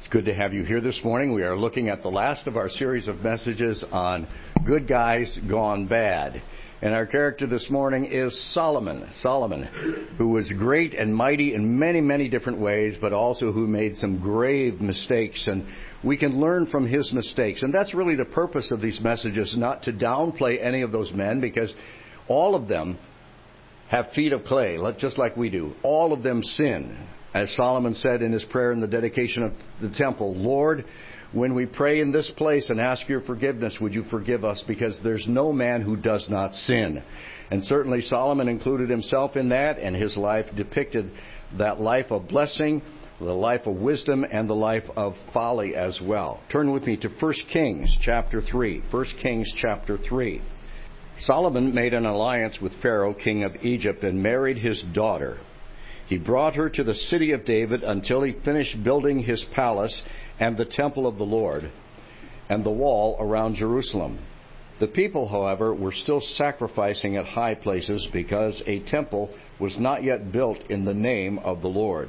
It's good to have you here this morning. We are looking at the last of our series of messages on good guys gone bad. And our character this morning is Solomon. Solomon, who was great and mighty in many, many different ways, but also who made some grave mistakes. And we can learn from his mistakes. And that's really the purpose of these messages, not to downplay any of those men, because all of them have feet of clay, just like we do. All of them sin. As Solomon said in his prayer in the dedication of the temple, Lord, when we pray in this place and ask your forgiveness, would you forgive us? Because there's no man who does not sin. And certainly Solomon included himself in that, and his life depicted that life of blessing, the life of wisdom, and the life of folly as well. Turn with me to 1 Kings chapter 3. 1 Kings chapter 3. Solomon made an alliance with Pharaoh, king of Egypt, and married his daughter. He brought her to the city of David until he finished building his palace and the temple of the Lord and the wall around Jerusalem. The people, however, were still sacrificing at high places because a temple was not yet built in the name of the Lord.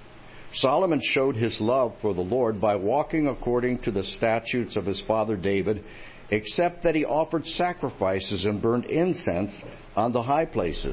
Solomon showed his love for the Lord by walking according to the statutes of his father David, except that he offered sacrifices and burned incense on the high places.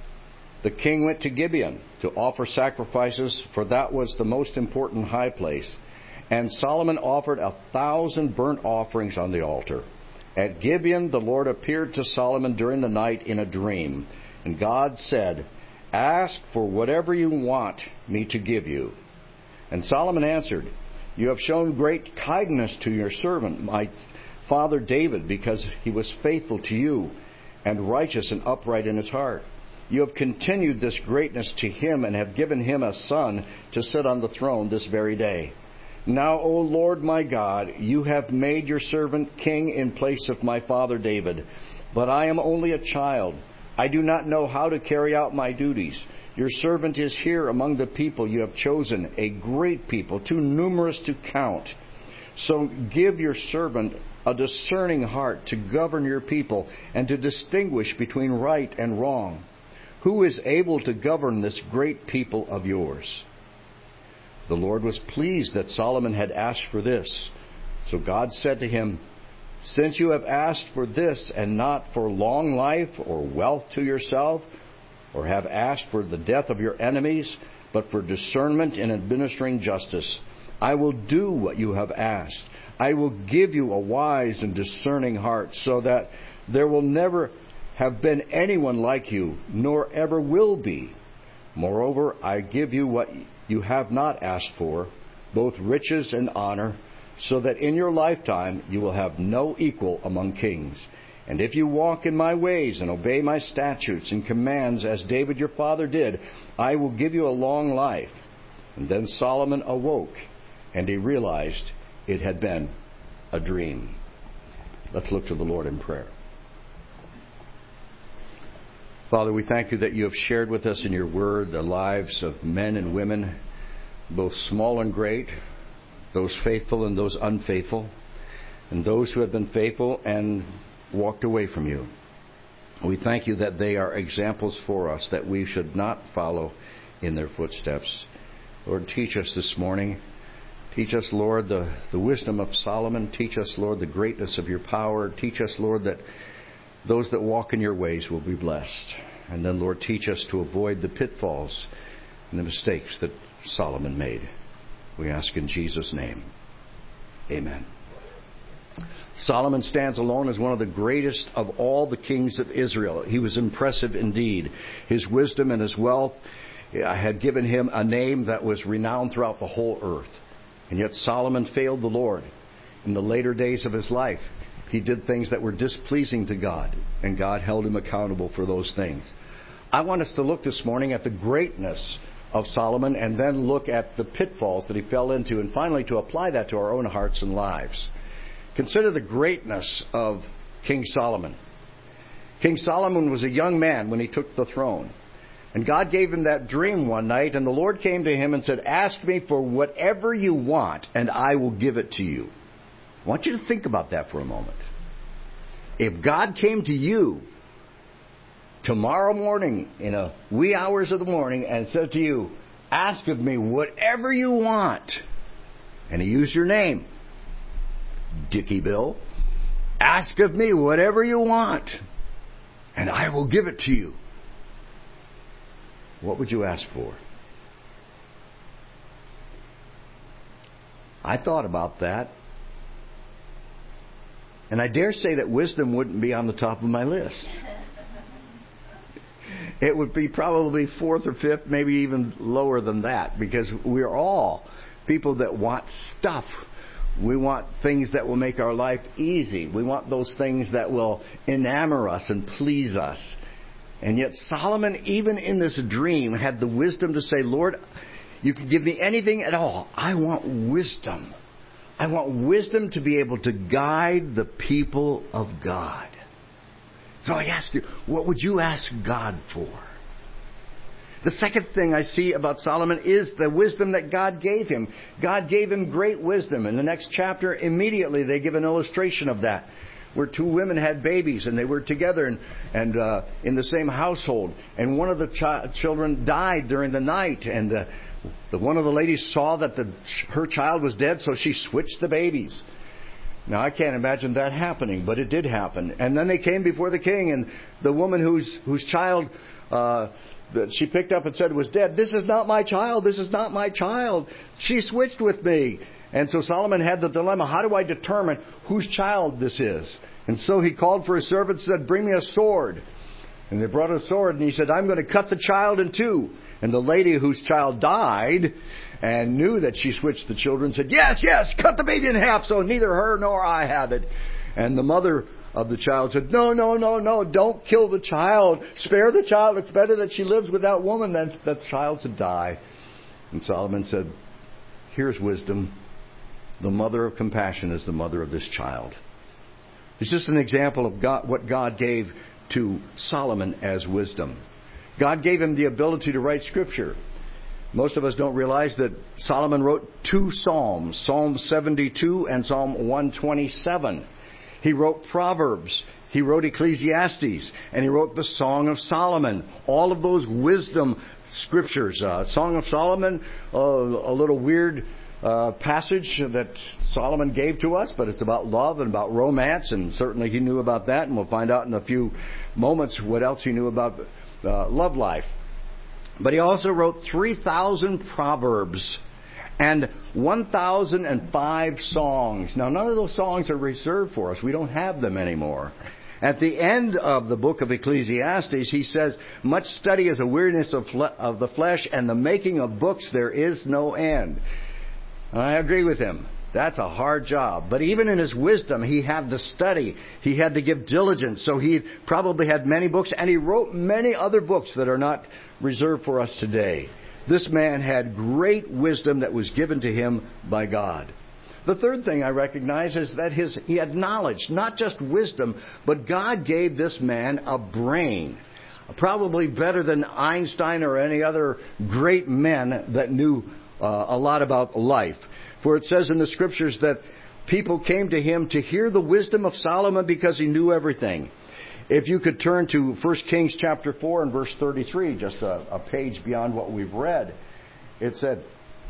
The king went to Gibeon to offer sacrifices, for that was the most important high place. And Solomon offered 1,000 burnt offerings on the altar. At Gibeon, the Lord appeared to Solomon during the night in a dream. And God said, "Ask for whatever you want me to give you." And Solomon answered, "You have shown great kindness to your servant, my father David, because he was faithful to you and righteous and upright in his heart. You have continued this greatness to him and have given him a son to sit on the throne this very day. Now, O Lord my God, you have made your servant king in place of my father David. But I am only a child. I do not know how to carry out my duties. Your servant is here among the people you have chosen, a great people, too numerous to count. So give your servant a discerning heart to govern your people and to distinguish between right and wrong. Who is able to govern this great people of yours?" The Lord was pleased that Solomon had asked for this. So God said to him, "Since you have asked for this and not for long life or wealth to yourself, or have asked for the death of your enemies, but for discernment in administering justice, I will do what you have asked. I will give you a wise and discerning heart, so that there will never have been anyone like you, nor ever will be. Moreover, I give you what you have not asked for, both riches and honor, so that in your lifetime you will have no equal among kings. And if you walk in my ways and obey my statutes and commands as David your father did, I will give you a long life." And then Solomon awoke, and he realized it had been a dream. Let's look to the Lord in prayer. Father, we thank you that you have shared with us in your word the lives of men and women, both small and great, those faithful and those unfaithful, and those who have been faithful and walked away from you. We thank you that they are examples for us, that we should not follow in their footsteps. Lord, teach us this morning. Teach us, Lord, the wisdom of Solomon. Teach us, Lord, the greatness of your power. Teach us, Lord, that those that walk in your ways will be blessed. And then, Lord, teach us to avoid the pitfalls and the mistakes that Solomon made. We ask in Jesus' name. Amen. Solomon stands alone as one of the greatest of all the kings of Israel. He was impressive indeed. His wisdom and his wealth had given him a name that was renowned throughout the whole earth. And yet Solomon failed the Lord in the later days of his life. He did things that were displeasing to God, and God held him accountable for those things. I want us to look this morning at the greatness of Solomon and then look at the pitfalls that he fell into, and finally to apply that to our own hearts and lives. Consider the greatness of King Solomon. King Solomon was a young man when he took the throne. And God gave him that dream one night, and the Lord came to him and said, "Ask me for whatever you want, and I will give it to you." I want you to think about that for a moment. If God came to you tomorrow morning in the wee hours of the morning and said to you, "Ask of me whatever you want," And he used your name, Dickie Bill. Ask of me whatever you want, and I will give it to you. What would you ask for? I thought about that. And I dare say that wisdom wouldn't be on the top of my list. It would be probably fourth or fifth, maybe even lower than that, because we're all people that want stuff. We want things that will make our life easy. We want those things that will enamor us and please us. And yet Solomon, even in this dream, had the wisdom to say, Lord, you can give me anything at all. I want wisdom. I want wisdom to be able to guide the people of God. So I ask you, what would you ask God for? The second thing I see about Solomon is the wisdom that God gave him. God gave him great wisdom. In the next chapter, immediately they give an illustration of that, where two women had babies and they were together and in the same household. And one of the children died during the night. And one of the ladies saw that her child was dead, so she switched the babies. Now, I can't imagine that happening, but it did happen. And then they came before the king, and the woman whose child that she picked up and said was dead, this is not my child, this is not my child. She switched with me. And so Solomon had the dilemma, how do I determine whose child this is? And so he called for his servants and said, bring me a sword. And they brought a sword, and he said, I'm going to cut the child in two. And the lady whose child died and knew that she switched the children said, yes, cut the baby in half so neither her nor I have it. And the mother of the child said, no, don't kill the child. Spare the child. It's better that she lives with that woman than that child to die. And Solomon said, here's wisdom. The mother of compassion is the mother of this child. It's just an example of what God gave to Solomon as wisdom. God gave him the ability to write Scripture. Most of us don't realize that Solomon wrote two Psalms, Psalm 72 and Psalm 127. He wrote Proverbs. He wrote Ecclesiastes. And he wrote the Song of Solomon. All of those wisdom scriptures. Song of Solomon, a little weird passage that Solomon gave to us, but it's about love and about romance, and certainly he knew about that, and we'll find out in a few moments what else he knew about love life. But he also wrote 3,000 proverbs and 1,005 songs. Now, none of those songs are reserved for us. We don't have them anymore. At the end of the book of Ecclesiastes, he says, much study is a weariness of the flesh, and the making of books there is no end. And I agree with him. That's a hard job. But even in his wisdom, he had to study. He had to give diligence. So he probably had many books, and he wrote many other books that are not reserved for us today. This man had great wisdom that was given to him by God. The third thing I recognize is that he had knowledge, not just wisdom, but God gave this man a brain. Probably better than Einstein or any other great men that knew a lot about life. For it says in the Scriptures that people came to him to hear the wisdom of Solomon because he knew everything. If you could turn to 1 Kings chapter 4 and verse 33, just a page beyond what we've read, it said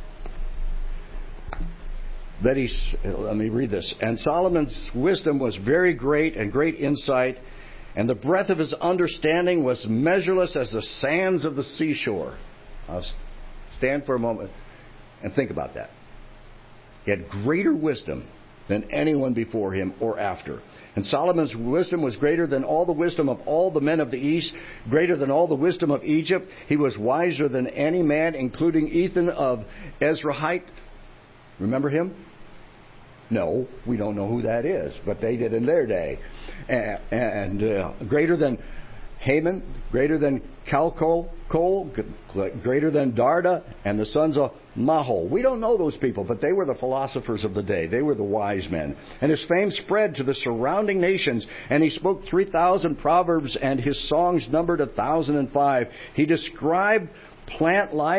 that let me read this. And Solomon's wisdom was very great and great insight, and the breadth of his understanding was measureless as the sands of the seashore. I'll stand for a moment and think about that. He had greater wisdom than anyone before him or after. And Solomon's wisdom was greater than all the wisdom of all the men of the East, greater than all the wisdom of Egypt. He was wiser than any man, including Ethan of Ezrahite. Remember him? No, we don't know who that is, but they did in their day. And greater than Haman, greater than Calcol, greater than Darda, and the sons of Mahol. We don't know those people, but they were the philosophers of the day. They were the wise men. And his fame spread to the surrounding nations, and he spoke 3,000 proverbs, and his songs numbered 1,005. He described plant life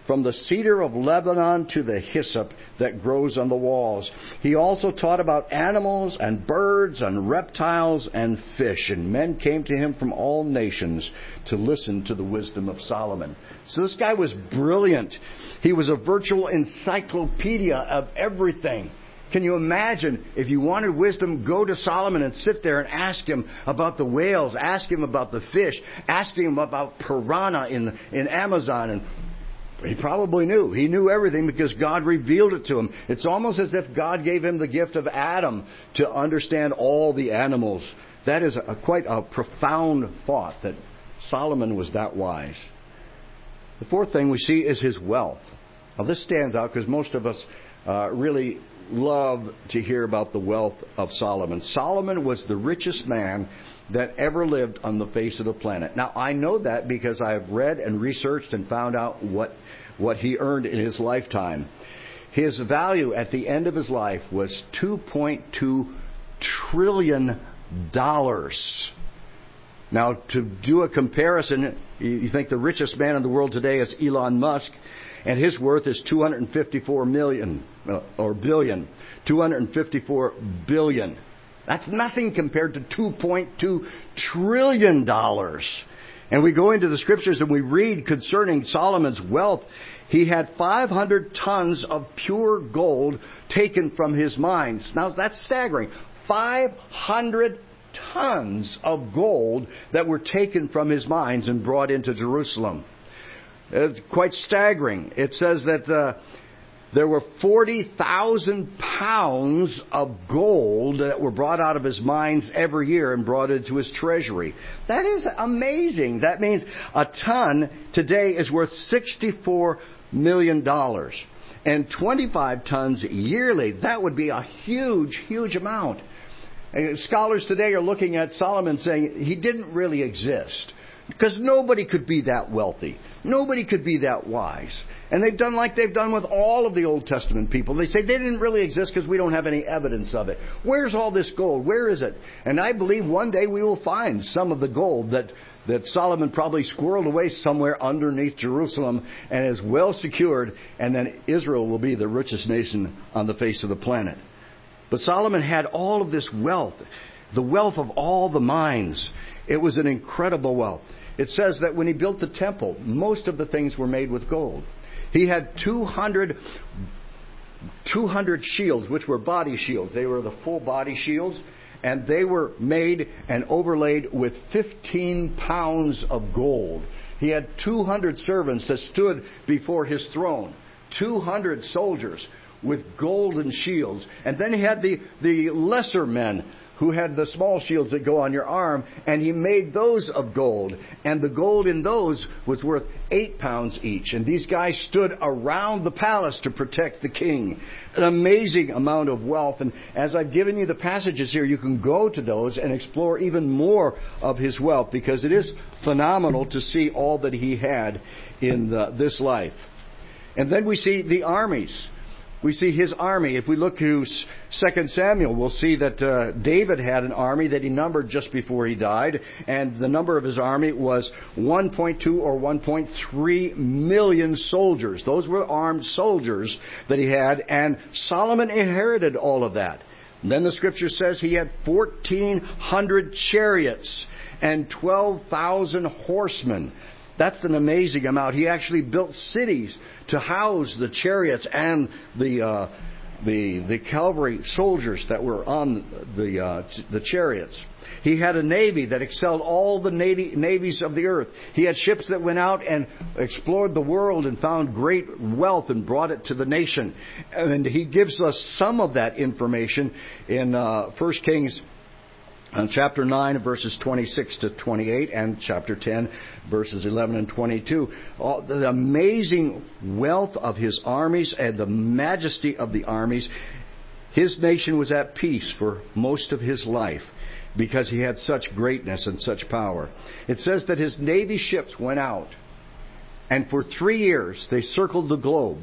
from the cedar of Lebanon to the hyssop that grows on the walls. He also taught about animals and birds and reptiles and fish. And men came to him from all nations to listen to the wisdom of Solomon. So this guy was brilliant. He was a virtual encyclopedia of everything. Can you imagine, if you wanted wisdom, go to Solomon and sit there and ask him about the whales, ask him about the fish, ask him about piranha in Amazon, and he probably knew. He knew everything because God revealed it to him. It's almost as if God gave him the gift of Adam to understand all the animals. That is quite a profound thought, that Solomon was that wise. The fourth thing we see is his wealth. Now this stands out because most of us really love to hear about the wealth of Solomon. Solomon was the richest man that ever lived on the face of the planet. Now, I know that because I have read and researched and found out what he earned in his lifetime. His value at the end of his life was $2.2 trillion. Now, to do a comparison, you think the richest man in the world today is Elon Musk, and his worth is $254 billion. That's nothing compared to $2.2 trillion. And we go into the scriptures and we read concerning Solomon's wealth. He had 500 tons of pure gold taken from his mines. Now, that's staggering. 500 tons of gold that were taken from his mines and brought into Jerusalem. It's quite staggering. It says that there were 40,000 pounds of gold that were brought out of his mines every year and brought into his treasury. That is amazing. That means a ton today is worth $64 million. And 25 tons yearly, that would be a huge, huge amount. And scholars today are looking at Solomon saying he didn't really exist. Because nobody could be that wealthy. Nobody could be that wise. And they've done like they've done with all of the Old Testament people. They say they didn't really exist because we don't have any evidence of it. Where's all this gold? Where is it? And I believe one day we will find some of the gold that Solomon probably squirreled away somewhere underneath Jerusalem and is well secured. And then Israel will be the richest nation on the face of the planet. But Solomon had all of this wealth. The wealth of all the mines. It was an incredible wealth. It says that when he built the temple, most of the things were made with gold. He had 200 shields, which were body shields. They were the full body shields, and they were made and overlaid with 15 pounds of gold. He had 200 servants that stood before his throne, 200 soldiers with golden shields. And then he had the lesser men who had the small shields that go on your arm, and he made those of gold. And the gold in those was worth 8 pounds each. And these guys stood around the palace to protect the king. An amazing amount of wealth. And as I've given you the passages here, you can go to those and explore even more of his wealth, because it is phenomenal to see all that he had in this life. And then we see the armies. We see his army. If we look to 2 Samuel, we'll see that David had an army that he numbered just before he died. And the number of his army was 1.2 or 1.3 million soldiers. Those were armed soldiers that he had. And Solomon inherited all of that. And then the scripture says he had 1,400 chariots and 12,000 horsemen. That's an amazing amount. He actually built cities to house the chariots and the cavalry soldiers that were on the chariots. He had a navy that excelled all the navies of the earth. He had ships that went out and explored the world and found great wealth and brought it to the nation. And he gives us some of that information in 1 Kings chapter 9, verses 26 to 28, and chapter 10, verses 11 and 22. The amazing wealth of his armies and the majesty of the armies. His nation was at peace for most of his life because he had such greatness and such power. It says that his navy ships went out, and for 3 years they circled the globe.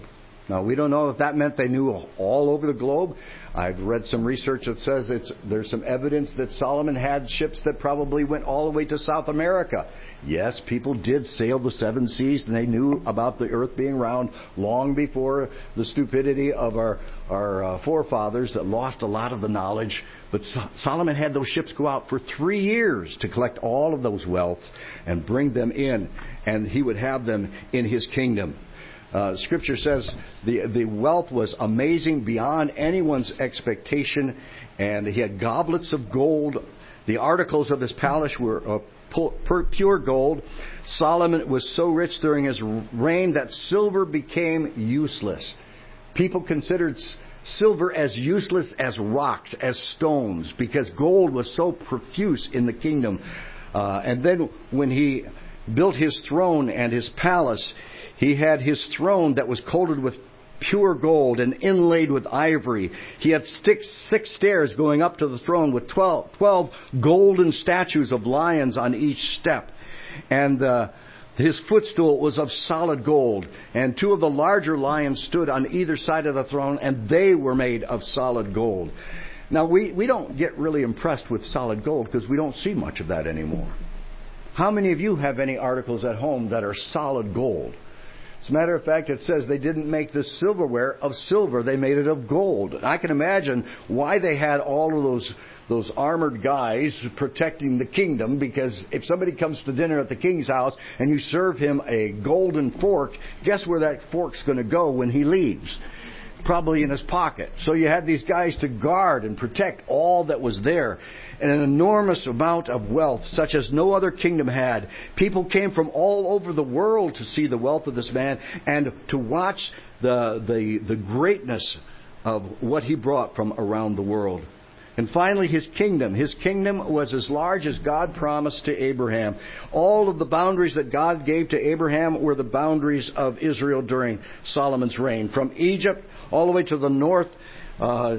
Now, we don't know if that meant they knew all over the globe. I've read some research that says there's some evidence that Solomon had ships that probably went all the way to South America. Yes, people did sail the seven seas, and they knew about the earth being round long before the stupidity of our forefathers that lost a lot of the knowledge. But Solomon had those ships go out for 3 years to collect all of those wealths and bring them in, and he would have them in his kingdom. Scripture says the wealth was amazing beyond anyone's expectation, and he had goblets of gold. The articles of his palace were pure gold. Solomon was so rich during his reign that silver became useless. People considered silver as useless as rocks, as stones, because gold was so profuse in the kingdom. And then when he built his throne and his palace, he had his throne that was coated with pure gold and inlaid with ivory. He had 6 stairs going up to the throne with 12 golden statues of lions on each step. And his footstool was of solid gold. And 2 of the larger lions stood on either side of the throne, and they were made of solid gold. Now, we don't get really impressed with solid gold because we don't see much of that anymore. How many of you have any articles at home that are solid gold? As a matter of fact, it says they didn't make the silverware of silver. They made it of gold. And I can imagine why they had all of those armored guys protecting the kingdom, because if somebody comes to dinner at the king's house and you serve him a golden fork, guess where that fork's going to go when he leaves? Probably in his pocket. So you had these guys to guard and protect all that was there. And an enormous amount of wealth, such as no other kingdom had. People came from all over the world to see the wealth of this man and to watch the greatness of what he brought from around the world. And finally, his kingdom. His kingdom was as large as God promised to Abraham. All of the boundaries that God gave to Abraham were the boundaries of Israel during Solomon's reign. From Egypt all the way to the north, to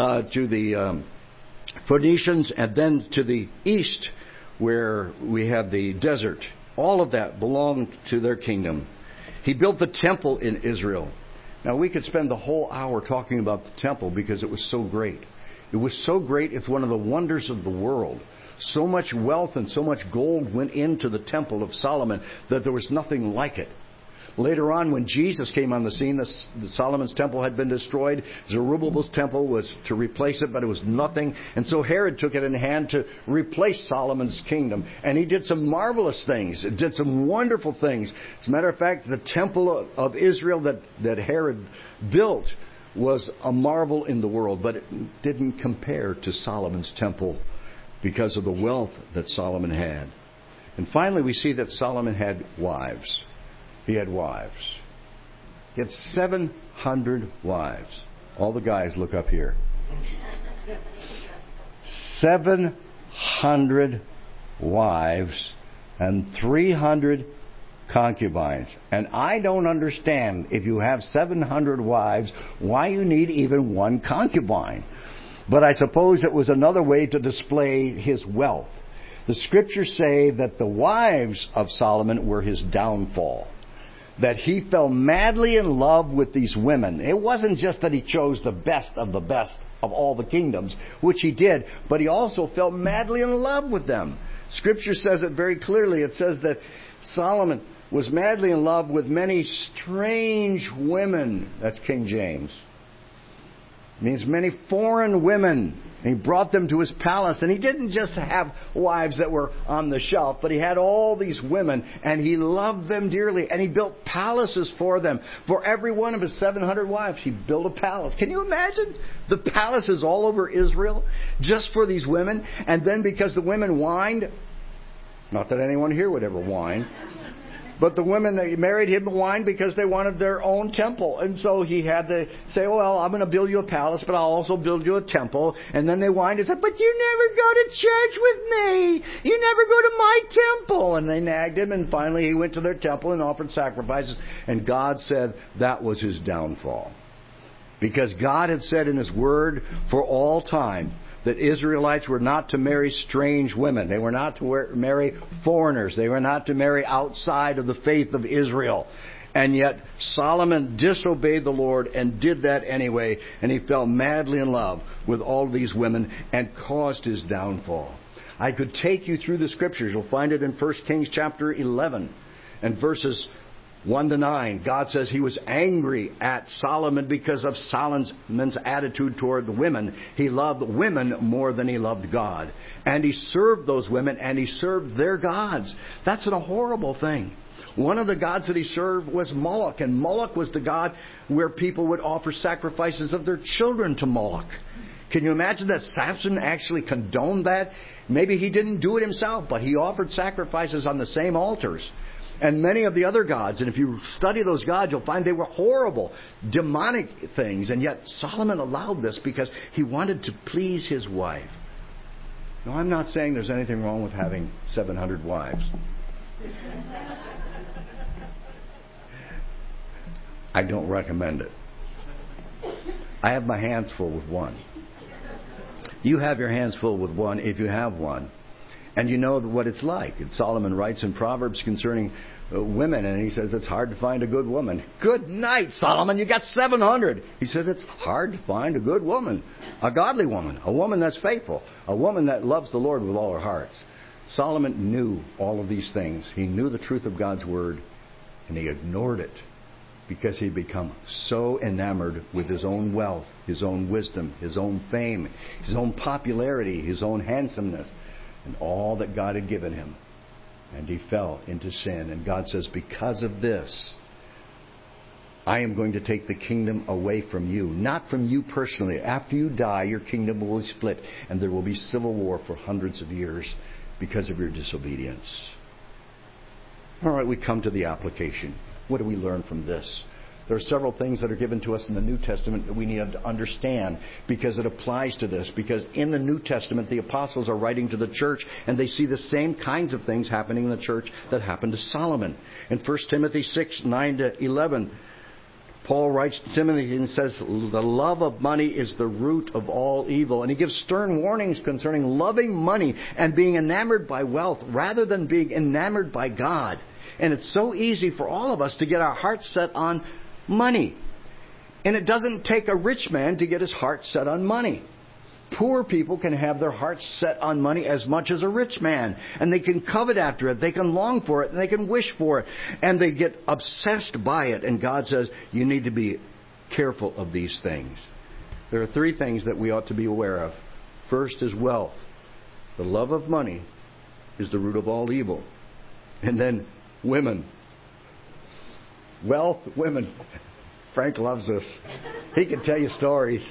the Phoenicians, and then to the east, where we have the desert. All of that belonged to their kingdom. He built the temple in Israel. Now, we could spend the whole hour talking about the temple because it was so great. It was so great, it's one of the wonders of the world. So much wealth and so much gold went into the temple of Solomon that there was nothing like it. Later on, when Jesus came on the scene, Solomon's temple had been destroyed. Zerubbabel's temple was to replace it, but it was nothing. And so Herod took it in hand to replace Solomon's kingdom. And he did some marvelous things. It did some wonderful things. As a matter of fact, the temple of Israel that Herod built was a marvel in the world, but it didn't compare to Solomon's temple because of the wealth that Solomon had. And finally, we see that Solomon had wives. He had wives. He had 700 wives. All the guys look up here. 700 wives and 300 concubines. And I don't understand, if you have 700 wives, why you need even one concubine. But I suppose it was another way to display his wealth. The scriptures say that the wives of Solomon were his downfall. That he fell madly in love with these women. It wasn't just that he chose the best of all the kingdoms, which he did, but he also fell madly in love with them. Scripture says it very clearly. It says that Solomon was madly in love with many strange women. That's King James. It means many foreign women. And he brought them to his palace. And he didn't just have wives that were on the shelf, but he had all these women, and he loved them dearly. And he built palaces for them. For every one of his 700 wives, he built a palace. Can you imagine? The palaces all over Israel just for these women. And then because the women whined, not that anyone here would ever whine, but the women that married him whined because they wanted their own temple. And so he had to say, well, I'm going to build you a palace, but I'll also build you a temple. And then they whined and said, but you never go to church with me. You never go to my temple. And they nagged him, and finally he went to their temple and offered sacrifices. And God said that was his downfall. Because God had said in his word for all time that Israelites were not to marry strange women. They were not to marry foreigners. They were not to marry outside of the faith of Israel. And yet Solomon disobeyed the Lord and did that anyway, and he fell madly in love with all these women and caused his downfall. I could take you through the scriptures. You'll find it in 1 Kings chapter 11 and verses 1 to 9. God says he was angry at Solomon because of Solomon's attitude toward the women. He loved women more than he loved God. And he served those women and he served their gods. That's a horrible thing. One of the gods that he served was Moloch. And Moloch was the god where people would offer sacrifices of their children to Moloch. Can you imagine that Samson actually condoned that? Maybe he didn't do it himself, but he offered sacrifices on the same altars. And many of the other gods, and if you study those gods, you'll find they were horrible, demonic things. And yet Solomon allowed this because he wanted to please his wife. Now, I'm not saying there's anything wrong with having 700 wives. I don't recommend it. I have my hands full with one. You have your hands full with one if you have one. And you know what it's like. And Solomon writes in Proverbs concerning women, and he says it's hard to find a good woman. Good night, Solomon. You got 700. He said it's hard to find a good woman, a godly woman, a woman that's faithful, a woman that loves the Lord with all her heart. Solomon knew all of these things. He knew the truth of God's word, and he ignored it because he'd become so enamored with his own wealth, his own wisdom, his own fame, his own popularity, his own handsomeness, and all that God had given him. And he fell into sin. And God says, because of this, I am going to take the kingdom away from you. Not from you personally. After you die, your kingdom will be split. And there will be civil war for hundreds of years because of your disobedience. All right, we come to the application. What do we learn from this? There are several things that are given to us in the New Testament that we need to understand because it applies to this. Because in the New Testament, the apostles are writing to the church and they see the same kinds of things happening in the church that happened to Solomon. In 1 Timothy 6, 9 to 11, Paul writes to Timothy and says, the love of money is the root of all evil. And he gives stern warnings concerning loving money and being enamored by wealth rather than being enamored by God. And it's so easy for all of us to get our hearts set on money. And it doesn't take a rich man to get his heart set on money. Poor people can have their hearts set on money as much as a rich man. And they can covet after it. They can long for it. And they can wish for it. And they get obsessed by it. And God says, you need to be careful of these things. There are three things that we ought to be aware of. First is wealth. The love of money is the root of all evil. And then women. Wealth, women. Frank loves this. He can tell you stories.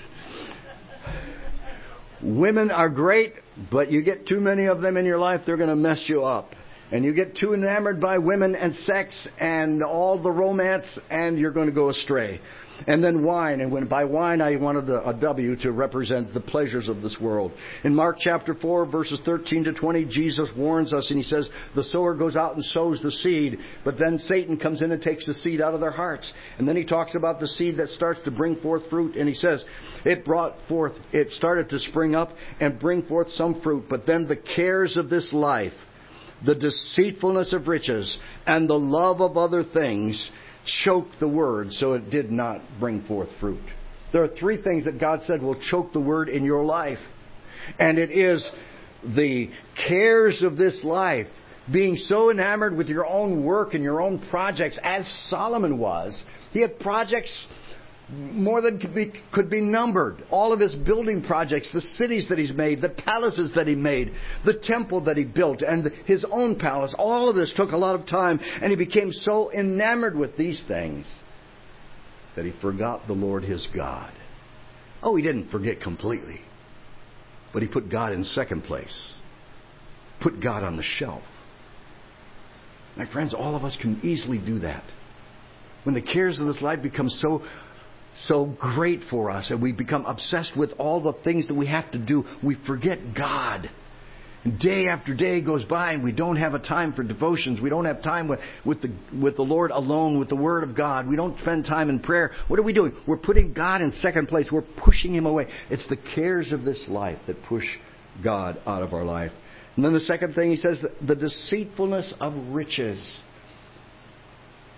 Women are great, but you get too many of them in your life, they're going to mess you up. And you get too enamored by women and sex and all the romance, and you're going to go astray. And then wine. And by wine, I wanted a W to represent the pleasures of this world. In Mark chapter 4, verses 13 to 20, Jesus warns us and he says, the sower goes out and sows the seed, but then Satan comes in and takes the seed out of their hearts. And then he talks about the seed that starts to bring forth fruit. And he says, it started to spring up and bring forth some fruit, but then the cares of this life, the deceitfulness of riches, and the love of other things choked the word, so it did not bring forth fruit. There are three things that God said will choke the word in your life. And it is the cares of this life, being so enamored with your own work and your own projects, as Solomon was. He had projects more than could be numbered. All of his building projects, the cities that he's made, the palaces that he made, the temple that he built, and his own palace. All of this took a lot of time, and he became so enamored with these things that he forgot the Lord his God. Oh, he didn't forget completely, but he put God in second place. Put God on the shelf. My friends, all of us can easily do that. When the cares of this life become so great for us and we become obsessed with all the things that we have to do, we forget God. And day after day goes by and we don't have a time for devotions. We don't have time with the Lord alone, with the Word of God. We don't spend time in prayer. What are we doing? We're putting God in second place. We're pushing Him away. It's the cares of this life that push God out of our life. And then the second thing he says, the deceitfulness of riches.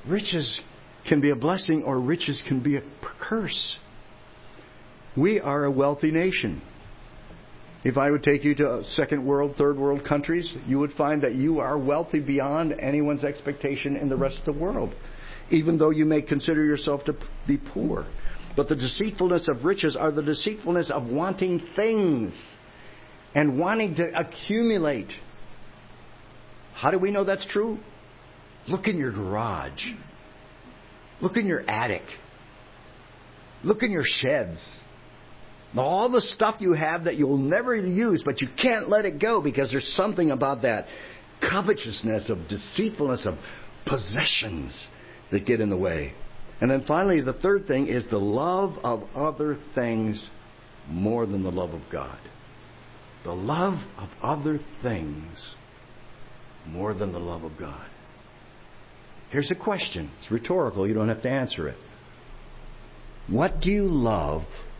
Riches can be a blessing or riches can be a curse. We are a wealthy nation. If I would take you to second world, third world countries, you would find that you are wealthy beyond anyone's expectation in the rest of the world, even though you may consider yourself to be poor. But the deceitfulness of riches are the deceitfulness of wanting things and wanting to accumulate. How do we know that's true? Look in your garage. Look in your attic. Look in your sheds. All the stuff you have that you'll never use, but you can't let it go because there's something about that covetousness, of deceitfulness, of possessions that get in the way. And then finally, the third thing is the love of other things more than the love of God. The love of other things more than the love of God. Here's a question. It's rhetorical. You don't have to answer it. What do you love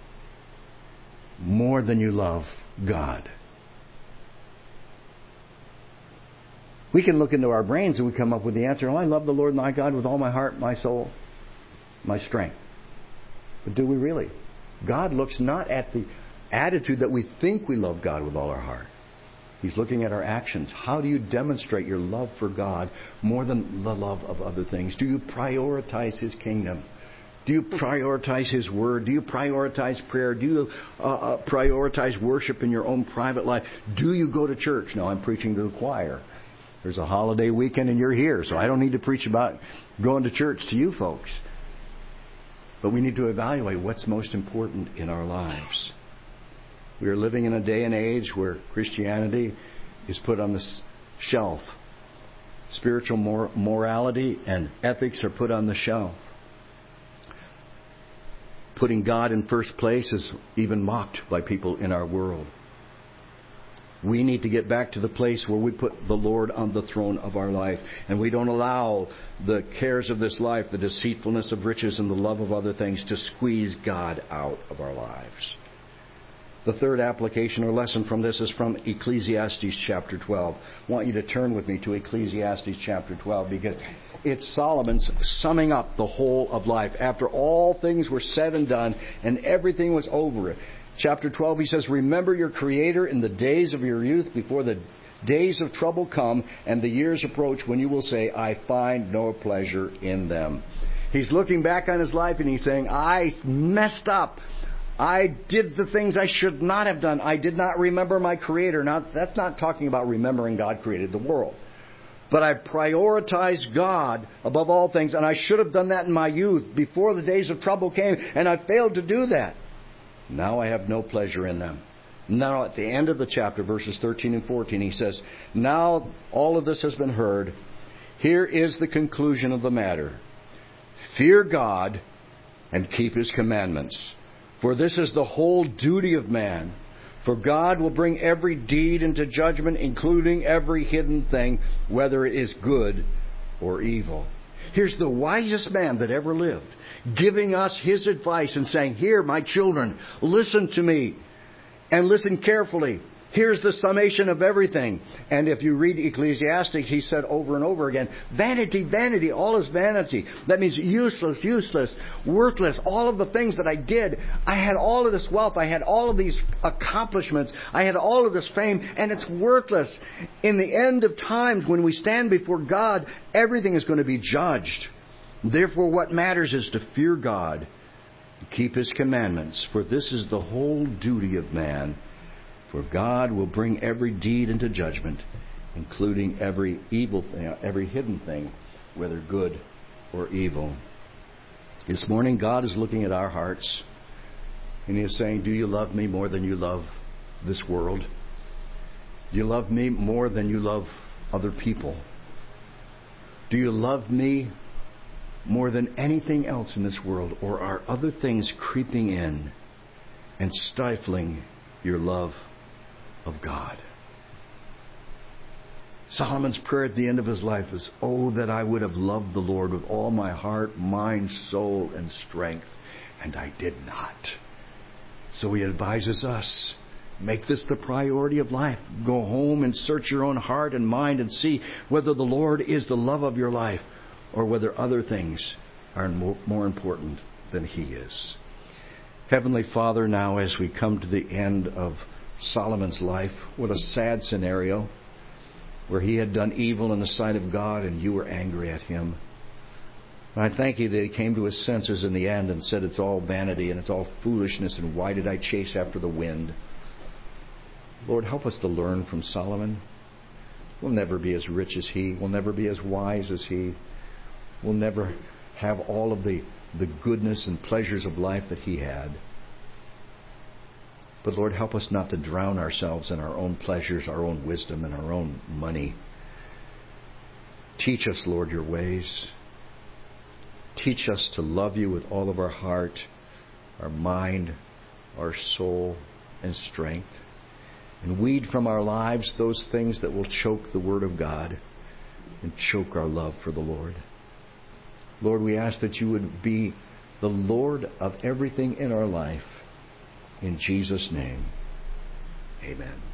more than you love God? We can look into our brains and we come up with the answer. Oh, I love the Lord my God with all my heart, my soul, my strength. But do we really? God looks not at the attitude that we think we love God with all our heart. He's looking at our actions. How do you demonstrate your love for God more than the love of other things? Do you prioritize His kingdom? Do you prioritize His Word? Do you prioritize prayer? Do you prioritize worship in your own private life? Do you go to church? No, I'm preaching to the choir. There's a holiday weekend and you're here, so I don't need to preach about going to church to you folks. But we need to evaluate what's most important in our lives. We are living in a day and age where Christianity is put on the shelf. Spiritual morality and ethics are put on the shelf. Putting God in first place is even mocked by people in our world. We need to get back to the place where we put the Lord on the throne of our life, and we don't allow the cares of this life, the deceitfulness of riches, and the love of other things to squeeze God out of our lives. The third application or lesson from this is from Ecclesiastes chapter 12. I want you to turn with me to Ecclesiastes chapter 12 because it's Solomon's summing up the whole of life. After all things were said and done and everything was over. Chapter 12, he says, "Remember your Creator in the days of your youth before the days of trouble come and the years approach when you will say, I find no pleasure in them." He's looking back on his life and he's saying, I messed up. I did the things I should not have done. I did not remember my Creator. Now, that's not talking about remembering God created the world. But I prioritized God above all things, and I should have done that in my youth before the days of trouble came, and I failed to do that. Now I have no pleasure in them. Now at the end of the chapter, verses 13 and 14, he says, now all of this has been heard. Here is the conclusion of the matter. Fear God and keep His commandments. For this is the whole duty of man. For God will bring every deed into judgment, including every hidden thing, whether it is good or evil. Here's the wisest man that ever lived, giving us his advice and saying, here, my children, listen to me and listen carefully. Here's the summation of everything. And if you read Ecclesiastes, he said over and over again, vanity, vanity, all is vanity. That means useless, useless, worthless. All of the things that I did, I had all of this wealth, I had all of these accomplishments, I had all of this fame, and it's worthless. In the end of times, when we stand before God, everything is going to be judged. Therefore, what matters is to fear God, keep His commandments, for this is the whole duty of man. For God will bring every deed into judgment, including every evil thing, every hidden thing, whether good or evil. This morning, God is looking at our hearts, and He is saying, do you love me more than you love this world? Do you love me more than you love other people? Do you love me more than anything else in this world? Or are other things creeping in and stifling your love of God? Solomon's prayer at the end of his life is, oh, that I would have loved the Lord with all my heart, mind, soul, and strength, and I did not. So he advises us, make this the priority of life. Go home and search your own heart and mind and see whether the Lord is the love of your life or whether other things are more important than He is. Heavenly Father, now as we come to the end of Solomon's life, what a sad scenario, where he had done evil in the sight of God and you were angry at him. And I thank you that he came to his senses in the end and said, it's all vanity and it's all foolishness, and why did I chase after the wind? Lord, help us to learn from Solomon. We'll never be as rich as he. We'll never be as wise as he. We'll never have all of the goodness and pleasures of life that he had. But Lord, help us not to drown ourselves in our own pleasures, our own wisdom, and our own money. Teach us, Lord, your ways. Teach us to love you with all of our heart, our mind, our soul, and strength. And weed from our lives those things that will choke the Word of God and choke our love for the Lord. Lord, we ask that you would be the Lord of everything in our life. In Jesus' name, amen.